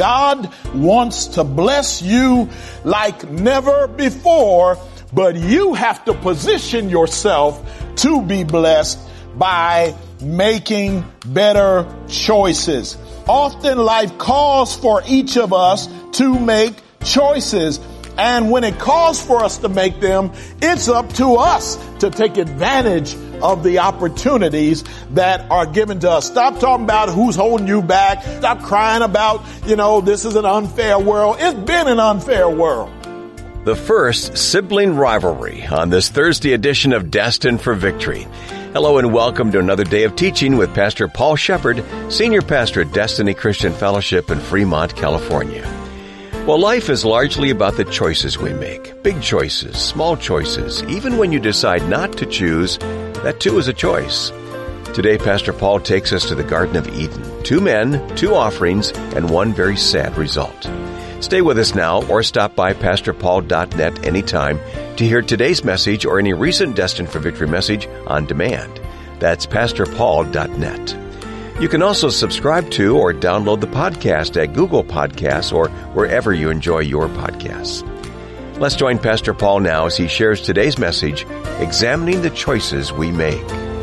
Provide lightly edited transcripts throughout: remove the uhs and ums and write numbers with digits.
God wants to bless you like never before, but you have to position yourself to be blessed by making better choices. Often life calls for each of us to make choices. And when it calls for us to make them, it's up to us to take advantage of the opportunities that are given to us. Stop talking about who's holding you back. Stop crying about, this is an unfair world. It's been an unfair world. The first sibling rivalry on this Thursday edition of Destined for Victory. Hello and welcome to another day of teaching with Pastor Paul Shepard, Senior Pastor at Destiny Christian Fellowship in Fremont, California. Well, life is largely about the choices we make. Big choices, small choices. Even when you decide not to choose, that too is a choice. Today, Pastor Paul takes us to the Garden of Eden. 2 men, 2 offerings, and 1 very sad result. Stay with us now or stop by PastorPaul.net anytime to hear today's message or any recent Destined for Victory message on demand. That's PastorPaul.net. You can also subscribe to or download the podcast at Google Podcasts or wherever you enjoy your podcasts. Let's join Pastor Paul now as he shares today's message, Examining the Choices We Make.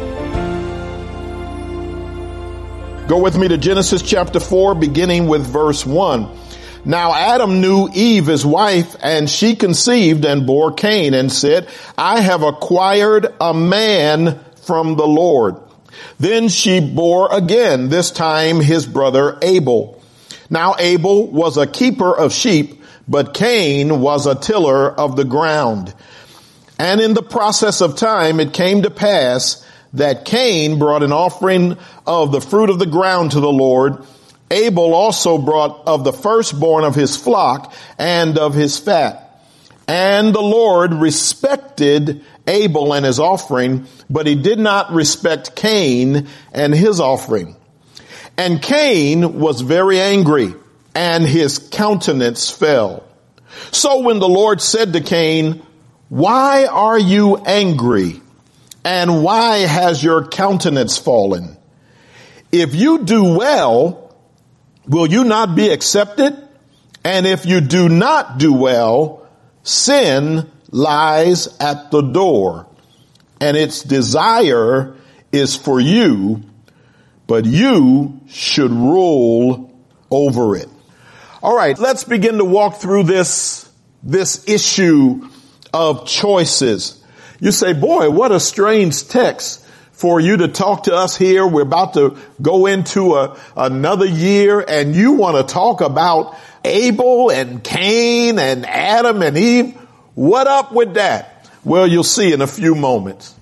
Go with me to Genesis chapter 4, beginning with verse 1. Now Adam knew Eve, his wife, and she conceived and bore Cain and said, I have acquired a man from the Lord. Then she bore again, this time his brother Abel. Now Abel was a keeper of sheep, but Cain was a tiller of the ground. And in the process of time, it came to pass that Cain brought an offering of the fruit of the ground to the Lord. Abel also brought of the firstborn of his flock and of his fat. And the Lord respected Abel and his offering, but he did not respect Cain and his offering. And Cain was very angry, and his countenance fell. So when the Lord said to Cain, why are you angry? And why has your countenance fallen? If you do well, will you not be accepted? And if you do not do well, sin lies at the door, and its desire is for you, but you should rule over it. All right, let's begin to walk through this issue of choices. You say, boy, what a strange text for you to talk to us here. We're about to go into another year, and you want to talk about Abel and Cain and Adam and Eve. What up with that? Well, you'll see in a few moments.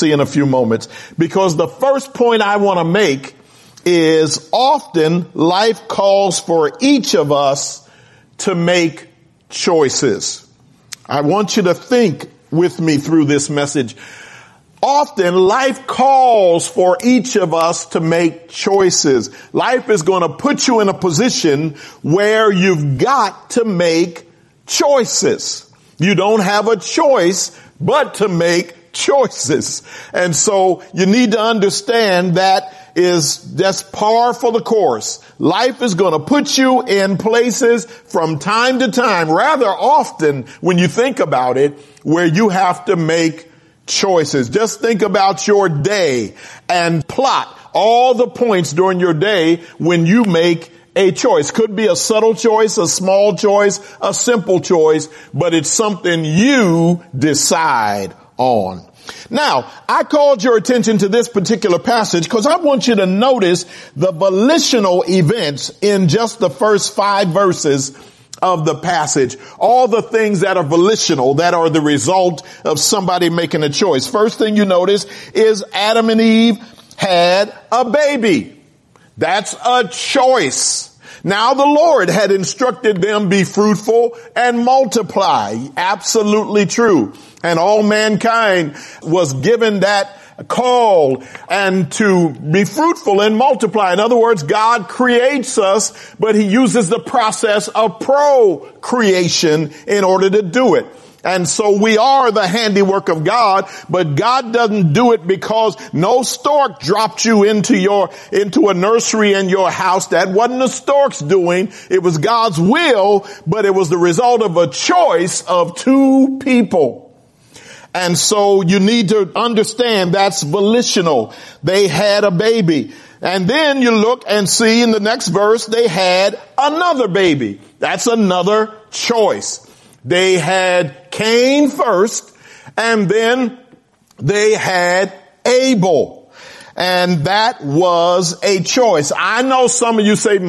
Because the first point I want to make is often life calls for each of us to make choices. I want you to think with me through this message. Often life calls for each of us to make choices. Life is going to put you in a position where you've got to make choices. You don't have a choice but to make choices. And so you need to understand that's par for the course. Life is going to put you in places from time to time, rather often when you think about it, where you have to make choices. Just think about your day and plot all the points during your day when you make a choice. Could be a subtle choice, a small choice, a simple choice, but it's something you decide on. Now, I called your attention to this particular passage because I want you to notice the volitional events in just the first 5 verses of the passage. All the things that are volitional, that are the result of somebody making a choice. First thing you notice is Adam and Eve had a baby. That's a choice. Now the Lord had instructed them, be fruitful and multiply. Absolutely true. And all mankind was given that call and to be fruitful and multiply. In other words, God creates us, but he uses the process of procreation in order to do it. And so we are the handiwork of God, but God doesn't do it because no stork dropped you into a nursery in your house. That wasn't the stork's doing. It was God's will, but it was the result of a choice of two people. And so you need to understand that's volitional. They had a baby. And then you look and see in the next verse, they had another baby. That's another choice. They had Cain first, and then they had Abel. And that was a choice. I know some of you say,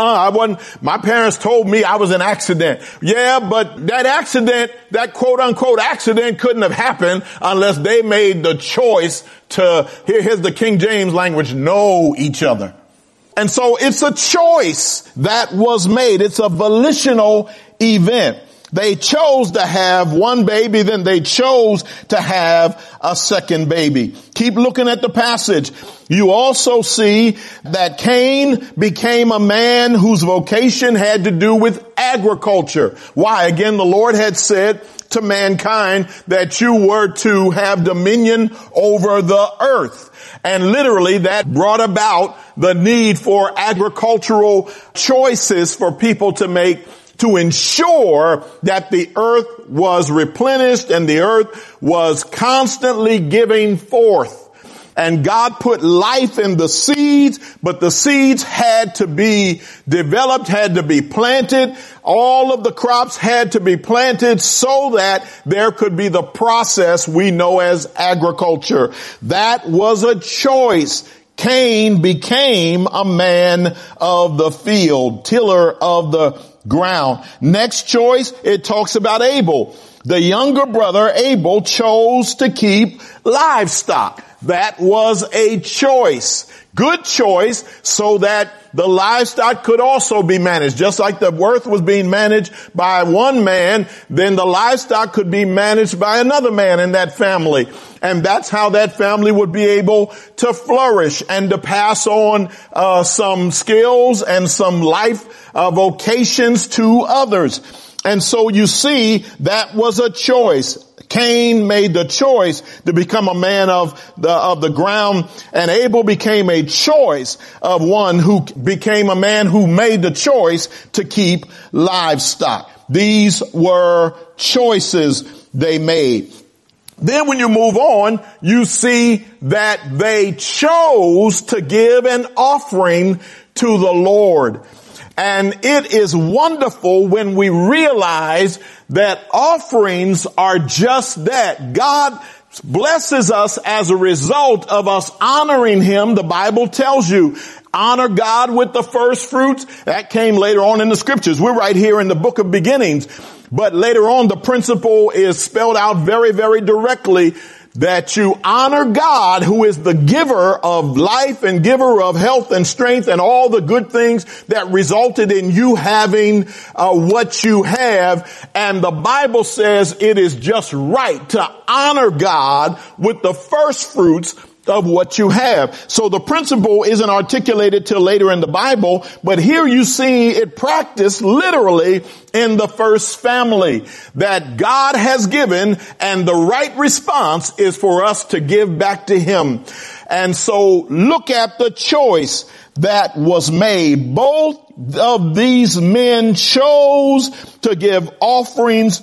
my parents told me I was an accident. Yeah, but that accident, that quote unquote accident couldn't have happened unless they made the choice to, here's the King James language, know each other. And so it's a choice that was made. It's a volitional event. They chose to have one baby, then they chose to have a second baby. Keep looking at the passage. You also see that Cain became a man whose vocation had to do with agriculture. Why? Again, the Lord had said to mankind that you were to have dominion over the earth. And literally that brought about the need for agricultural choices for people to make to ensure that the earth was replenished and the earth was constantly giving forth. And God put life in the seeds, but the seeds had to be developed, had to be planted. All of the crops had to be planted so that there could be the process we know as agriculture. That was a choice. Cain became a man of the field, tiller of the ground. Next choice, it talks about Abel. The younger brother, Abel, chose to keep livestock. That was a choice. Good choice so that the livestock could also be managed. Just like the earth was being managed by one man, then the livestock could be managed by another man in that family. And that's how that family would be able to flourish and to pass on some skills and some life vocations to others. And so you see that was a choice. Cain made the choice to become a man of the ground, and Abel became a choice of one who became a man who made the choice to keep livestock. These were choices they made. Then when you move on, you see that they chose to give an offering to the Lord. And it is wonderful when we realize that offerings are just that. God blesses us as a result of us honoring Him. The Bible tells you, honor God with the first fruits. That came later on in the scriptures. We're right here in the book of beginnings. But later on, the principle is spelled out very, very directly that you honor God, who is the giver of life and giver of health and strength and all the good things that resulted in you having what you have. And the Bible says it is just right to honor God with the first fruits of what you have. So the principle isn't articulated till later in the Bible, but here you see it practiced literally in the first family that God has given, and the right response is for us to give back to Him. And so look at the choice that was made. Both of these men chose to give offerings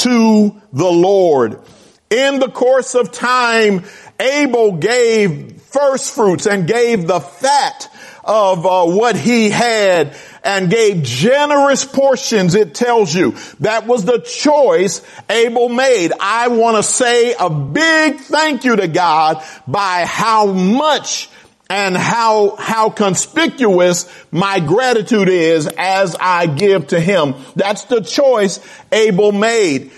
to the Lord. In the course of time, Abel gave first fruits and gave the fat of what he had and gave generous portions. It tells you that was the choice Abel made. I want to say a big thank you to God by how much and how conspicuous my gratitude is as I give to Him. That's the choice Abel made.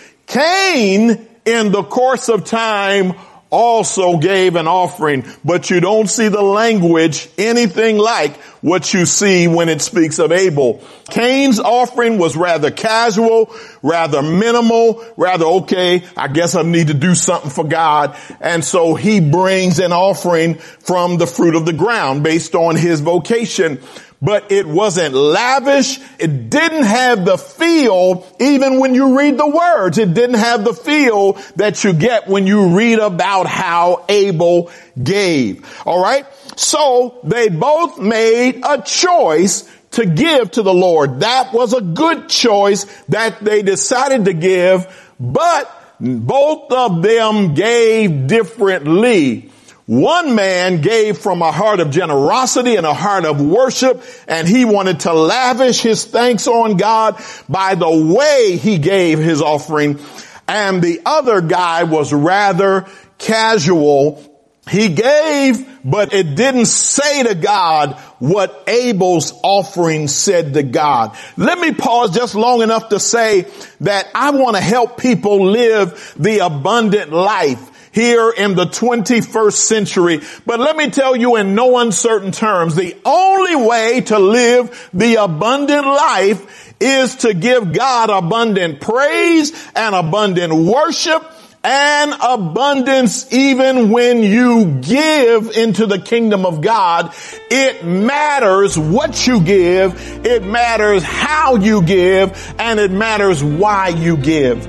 Cain, in the course of time, also gave an offering, but you don't see the language anything like what you see when it speaks of Abel. Cain's offering was rather casual, rather minimal, rather, okay, I guess I need to do something for God. And so he brings an offering from the fruit of the ground based on his vocation. but it wasn't lavish. It didn't have the feel, even when you read the words, it didn't have the feel that you get when you read about how Abel gave. All right. So they both made a choice to give to the Lord. That was a good choice that they decided to give, but both of them gave differently. One man gave from a heart of generosity and a heart of worship, and he wanted to lavish his thanks on God by the way he gave his offering. And the other guy was rather casual. He gave, but it didn't say to God what Abel's offering said to God. Let me pause just long enough to say that I want to help people live the abundant life here in the 21st century. But let me tell you in no uncertain terms, the only way to live the abundant life is to give God abundant praise and abundant worship and abundance. Even when you give into the kingdom of God, it matters what you give, it matters how you give, and it matters why you give.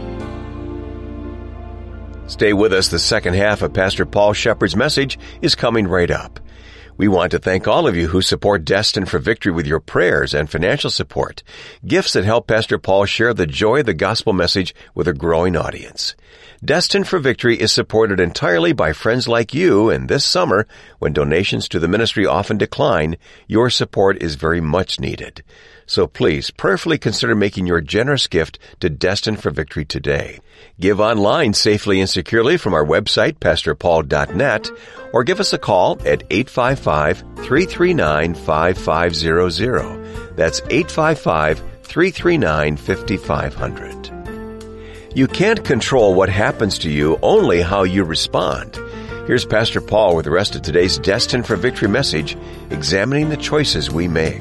Stay with us. The second half of Pastor Paul Shepard's message is coming right up. We want to thank all of you who support Destined for Victory with your prayers and financial support, gifts that help Pastor Paul share the joy of the gospel message with a growing audience. Destined for Victory is supported entirely by friends like you, and this summer, when donations to the ministry often decline, your support is very much needed. So please prayerfully consider making your generous gift to Destined for Victory today. Give online safely and securely from our website, pastorpaul.net, or give us a call at 855-339-5500. That's 855-339-5500. You can't control what happens to you, only how you respond. Here's Pastor Paul with the rest of today's Destined for Victory message, examining the choices we make.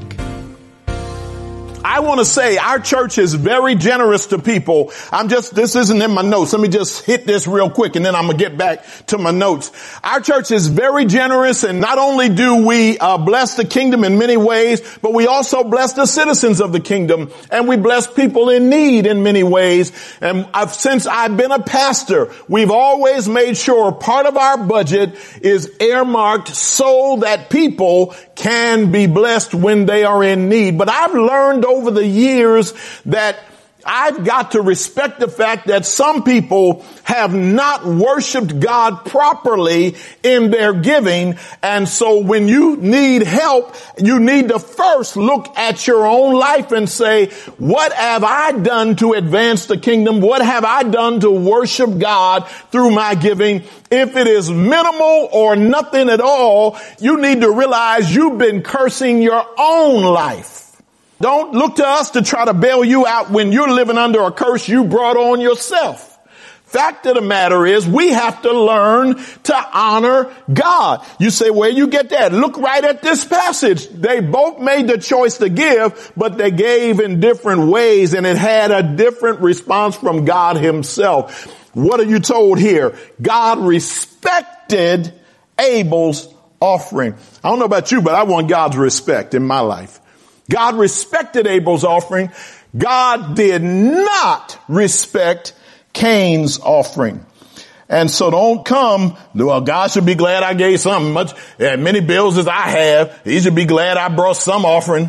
I want to say our church is very generous to people. This isn't in my notes. Let me just hit this real quick and then I'm going to get back to my notes. Our church is very generous, and not only do we bless the kingdom in many ways, but we also bless the citizens of the kingdom, and we bless people in need in many ways. And since I've been a pastor, we've always made sure part of our budget is earmarked so that people can be blessed when they are in need. But I've learned over the years that I've got to respect the fact that some people have not worshiped God properly in their giving. And so when you need help, you need to first look at your own life and say, what have I done to advance the kingdom? What have I done to worship God through my giving? If it is minimal or nothing at all, you need to realize you've been cursing your own life. Don't look to us to try to bail you out when you're living under a curse you brought on yourself. Fact of the matter is, we have to learn to honor God. You say, where you get that? Look right at this passage. They both made the choice to give, but they gave in different ways, and it had a different response from God himself. What are you told here? God respected Abel's offering. I don't know about you, but I want God's respect in my life. God respected Abel's offering. God did not respect Cain's offering. And so don't come, well, God should be glad I gave something many bills as I have. He should be glad I brought some offering.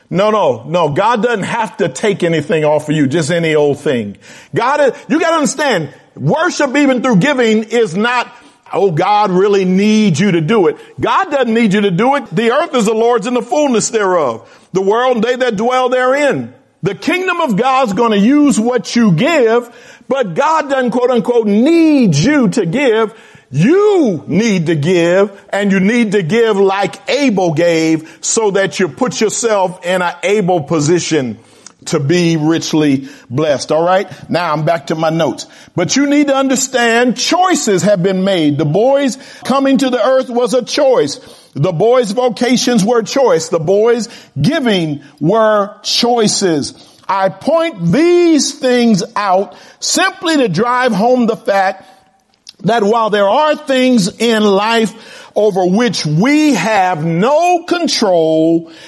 No. God doesn't have to take anything off of you, just any old thing. You got to understand, worship even through giving is not, oh, God really needs you to do it. God doesn't need you to do it. The earth is the Lord's and the fullness thereof, the world and they that dwell therein. The kingdom of God's going to use what you give, but God doesn't, quote unquote, need you to give. You need to give, and you need to give like Abel gave, so that you put yourself in an able position to be richly blessed. All right. Now I'm back to my notes, but you need to understand choices have been made. The boys coming to the earth was a choice. The boys' vocations were a choice. The boys' giving were choices. I point these things out simply to drive home the fact that while there are things in life over which we have no control,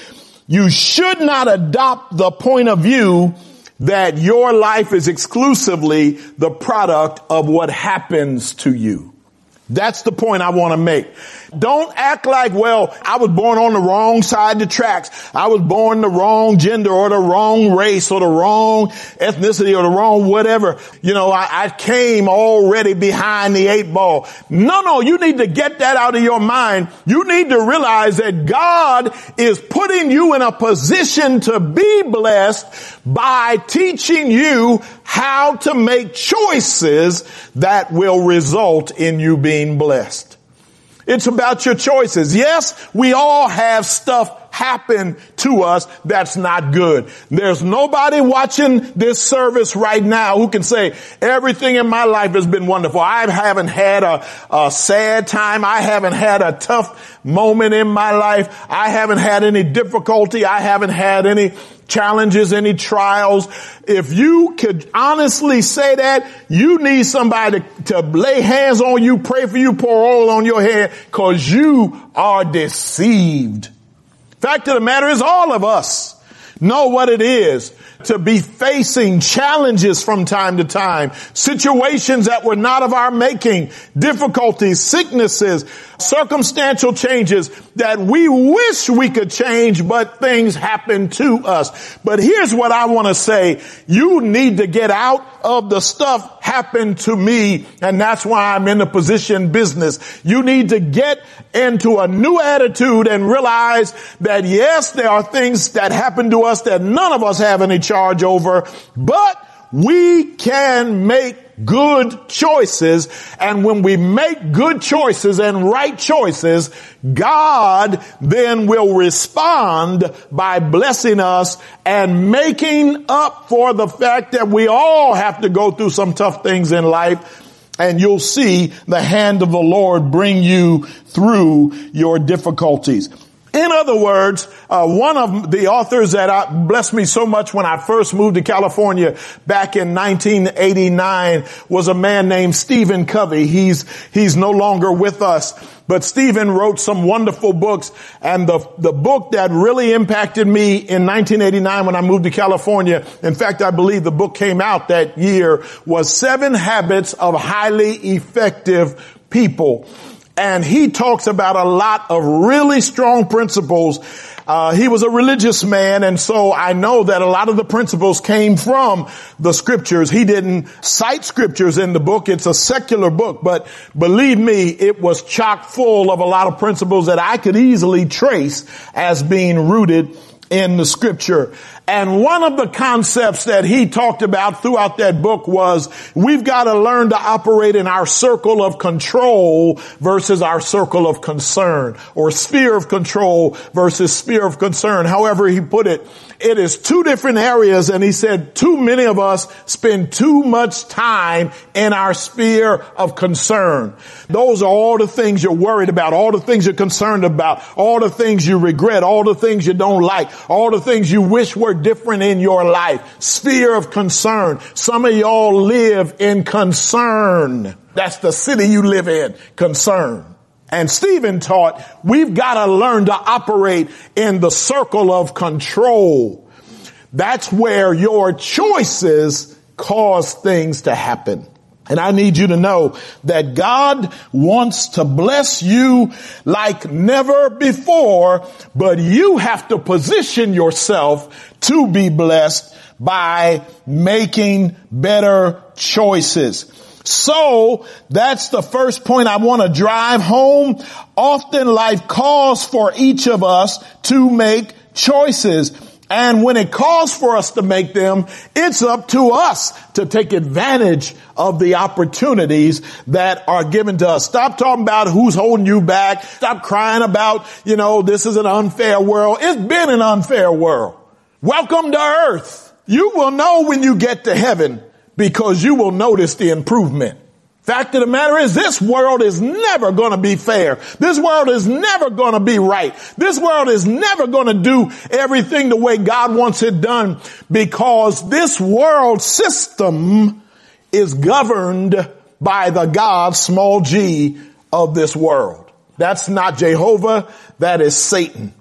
You should not adopt the point of view that your life is exclusively the product of what happens to you. That's the point I want to make. Don't act like, well, I was born on the wrong side of the tracks. I was born the wrong gender or the wrong race or the wrong ethnicity or the wrong whatever. I came already behind the 8 ball. No, you need to get that out of your mind. You need to realize that God is putting you in a position to be blessed by teaching you how to make choices that will result in you being blessed. It's about your choices. Yes, we all have stuff happen to us that's not good. There's nobody watching this service right now who can say, everything in my life has been wonderful. I haven't had a sad time. I haven't had a tough moment in my life. I haven't had any difficulty. I haven't had any challenges, any trials. If you could honestly say that, you need somebody to lay hands on you, pray for you, pour oil on your head, because you are deceived. Fact of the matter is, all of us know what it is to be facing challenges from time to time, situations that were not of our making, difficulties, sicknesses, circumstantial changes that we wish we could change, but things happen to us. But here's what I want to say. You need to get out of the stuff happened to me, and that's why I'm in the position business. You need to get into a new attitude and realize that yes, there are things that happen to us that none of us have any charge over, but we can make good choices. And when we make good choices and right choices, God then will respond by blessing us and making up for the fact that we all have to go through some tough things in life. And you'll see the hand of the Lord bring you through your difficulties. In other words, one of the authors that blessed me so much when I first moved to California back in 1989 was a man named Stephen Covey. He's no longer with us, but Stephen wrote some wonderful books. And the book that really impacted me in 1989 when I moved to California, in fact, I believe the book came out that year, was 7 Habits of Highly Effective People. And he talks about a lot of really strong principles. He was a religious man, and so I know that a lot of the principles came from the scriptures. He didn't cite scriptures in the book. It's a secular book, but believe me, it was chock full of a lot of principles that I could easily trace as being rooted in the scripture. And one of the concepts that he talked about throughout that book was we've got to learn to operate in our circle of control versus our circle of concern, or sphere of control versus sphere of concern. However he put it, it is 2 different areas. And he said too many of us spend too much time in our sphere of concern. Those are all the things you're worried about, all the things you're concerned about, all the things you regret, all the things you don't like, all the things you wish were different in your life. Sphere of concern. Some of y'all live in concern. That's the city you live in. Concern. And Stephen taught we've got to learn to operate in the circle of control. That's where your choices cause things to happen. And I need you to know that God wants to bless you like never before, but you have to position yourself to be blessed by making better choices. So that's the first point I want to drive home. Often life calls for each of us to make choices. And when it calls for us to make them, it's up to us to take advantage of the opportunities that are given to us. Stop talking about who's holding you back. Stop crying about, this is an unfair world. It's been an unfair world. Welcome to earth. You will know when you get to heaven because you will notice the improvement. Fact of the matter is, this world is never going to be fair. This world is never going to be right. This world is never going to do everything the way God wants it done, because this world system is governed by the God, small g, of this world. That's not Jehovah. That is Satan.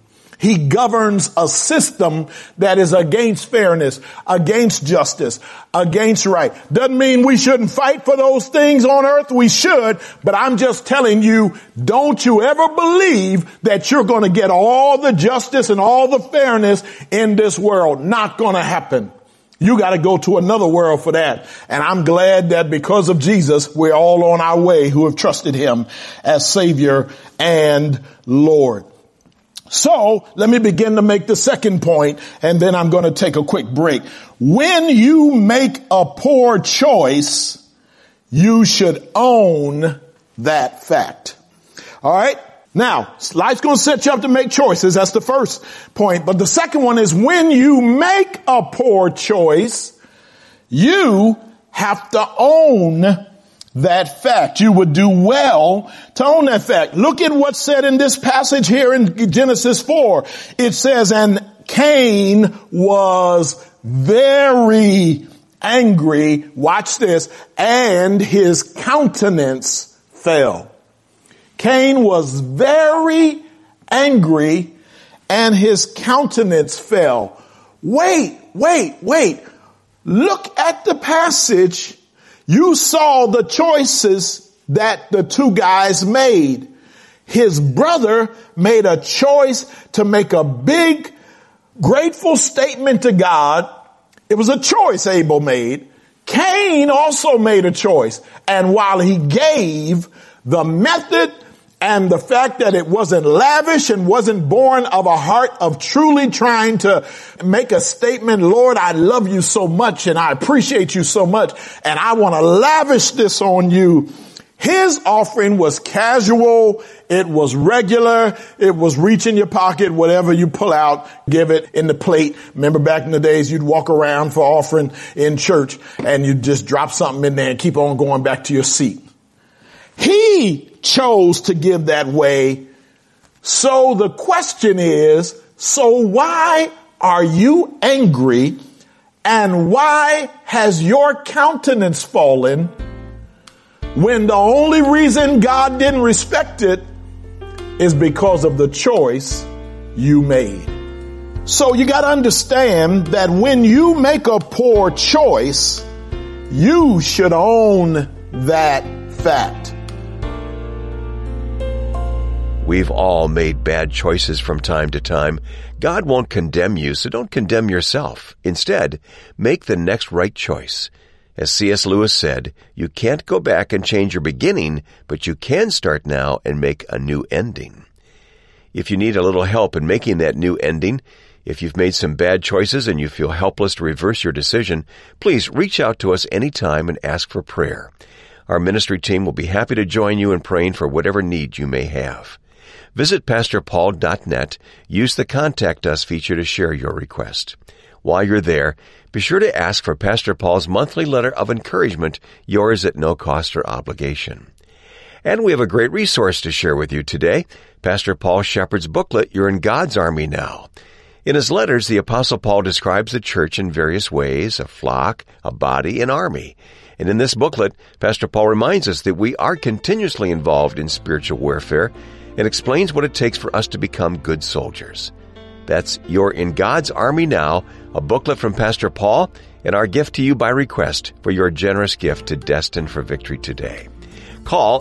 He governs a system that is against fairness, against justice, against right. Doesn't mean we shouldn't fight for those things on earth. We should, but I'm just telling you, don't you ever believe that you're going to get all the justice and all the fairness in this world. Not going to happen. You got to go to another world for that. And I'm glad that because of Jesus, we're all on our way who have trusted him as Savior and Lord. So let me begin to make the second point, and then I'm going to take a quick break. When you make a poor choice, you should own that fact. All right. Now, life's going to set you up to make choices. That's the first point. But the second one is when you make a poor choice, you have to own that fact. You would do well to own that fact. Look at what's said in this passage here in Genesis 4. It says, and Cain was very angry. Watch this. And his countenance fell. Cain was very angry and his countenance fell. Wait. Look at the passage. You saw the choices that the two guys made. His brother made a choice to make a big, grateful statement to God. It was a choice Abel made. Cain also made a choice. And while he gave, the method and the fact that it wasn't lavish and wasn't born of a heart of truly trying to make a statement, Lord, I love you so much and I appreciate you so much and I want to lavish this on you. His offering was casual. It was regular. It was reach in your pocket, whatever you pull out, give it in the plate. Remember back in the days, you'd walk around for offering in church and you'd just drop something in there and keep on going back to your seat. He chose to give that way. So the question is, so why are you angry and why has your countenance fallen when the only reason God didn't respect it is because of the choice you made? So you got to understand that when you make a poor choice, you should own that fact. We've all made bad choices from time to time. God won't condemn you, so don't condemn yourself. Instead, make the next right choice. As C.S. Lewis said, you can't go back and change your beginning, but you can start now and make a new ending. If you need a little help in making that new ending, if you've made some bad choices and you feel helpless to reverse your decision, please reach out to us anytime and ask for prayer. Our ministry team will be happy to join you in praying for whatever need you may have. Visit PastorPaul.net. Use the Contact Us feature to share your request. While you're there, be sure to ask for Pastor Paul's monthly letter of encouragement, yours at no cost or obligation. And we have a great resource to share with you today, Pastor Paul Shepard's booklet, You're in God's Army Now. In his letters, the Apostle Paul describes the church in various ways, a flock, a body, an army. And in this booklet, Pastor Paul reminds us that we are continuously involved in spiritual warfare and explains what it takes for us to become good soldiers. That's You're in God's Army Now, a booklet from Pastor Paul, and our gift to you by request for your generous gift to Destined for Victory today. Call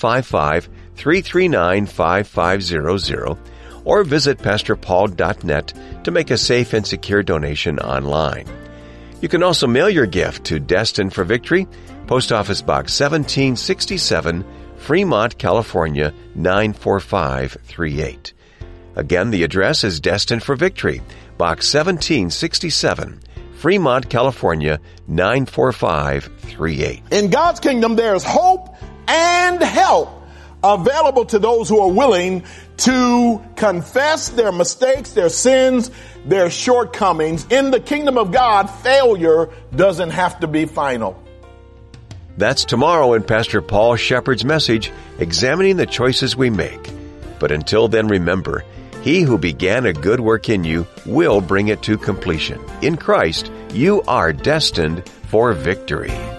855-339-5500 or visit PastorPaul.net to make a safe and secure donation online. You can also mail your gift to Destined for Victory, Post Office Box 1767, Fremont, California, 94538. Again, the address is Destined for Victory, Box 1767, Fremont, California, 94538. In God's kingdom, there's hope and help available to those who are willing to confess their mistakes, their sins, their shortcomings. In the kingdom of God, failure doesn't have to be final. That's tomorrow in Pastor Paul Shepard's message, Examining the Choices We Make. But until then, remember, He who began a good work in you will bring it to completion. In Christ, you are destined for victory.